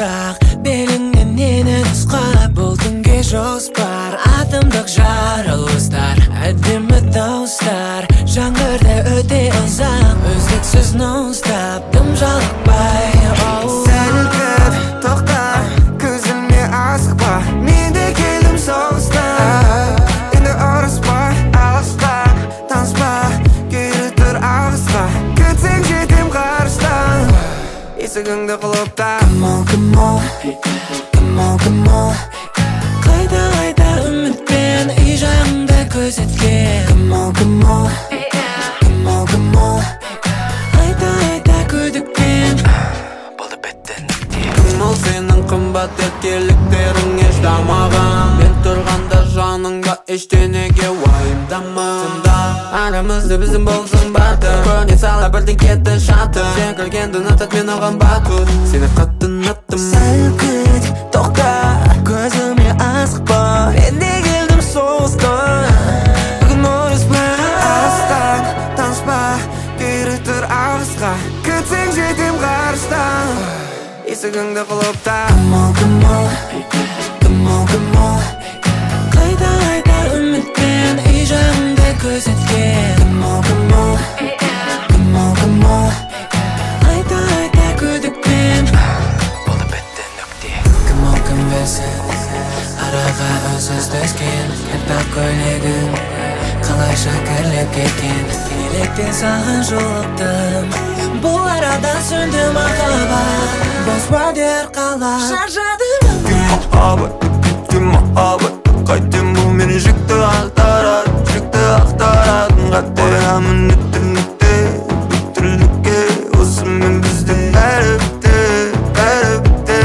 бірақ беліңнен нені нұсқап бұл түнге жоспар атымдық жарылыстар әдемі дауыстар жаңғырды өте ұзақ үздіксіз нон-стоп тым жалықпай сәл кет тоқта көзіме асықпа мен де келдім соғыстан енді ұрыспа алыстан таныспа кері тұр алысқа күтсең жетем ғарыштан есігіңді құлыпта Come on қайта үмітпен үй жағыңда көзеткен Come on айта күдікпен Болды беттен Кім ол сенің қымбат еркеліктерің еш дамаған Мен тұрғанда жаныңда ештенеге уайымдама Тыңда арамызда біздің болсын барды көне сала бірден кетті шаты Сен кіргенді ұнатады мен оған бақыт Сені қатты ұнаттым Сәл күт тоқта көзіме асықпа мен де келдім соғыстан бүгін ұрыспа алыстан таныспа кері тұр алысқа күтсең жетем ғарыштан есігіңді құлыпта Come on қайта үмітпен үй жағыңда көзеткен Come on айта күдікпен Болды беттен нүкте кім білсін араға үнсіз түскен кірпік көйлегің қалайша кірлеп кеткен неліктен саған жолықтым бұл арада сөнді махаббат бос уәдер қалап шаршадым Кім махаббат қайтем бұл мені жүкті ақтаратын қателамын нүкте бүттірлікке осымен біздің бәрі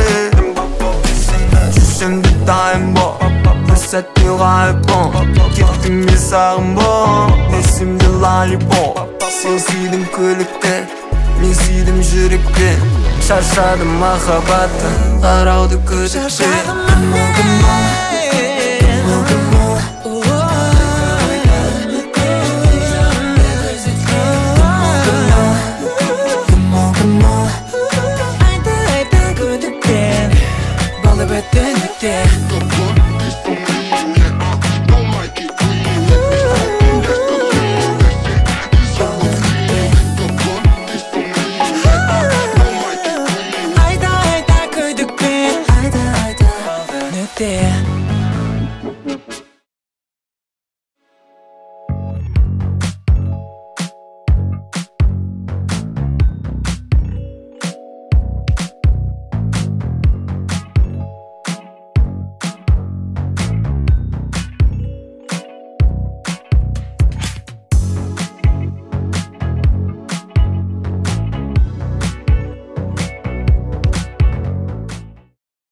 жүзсем де дайын бол бір сәтте ғайып бол кеттім мен сағым бол есімде лалипоп сен сүйдің көлікте мен сүйдім жүрекпен шаршадым махаббаттан қарауды күдікпен айта күдікпен болды беттен нүкте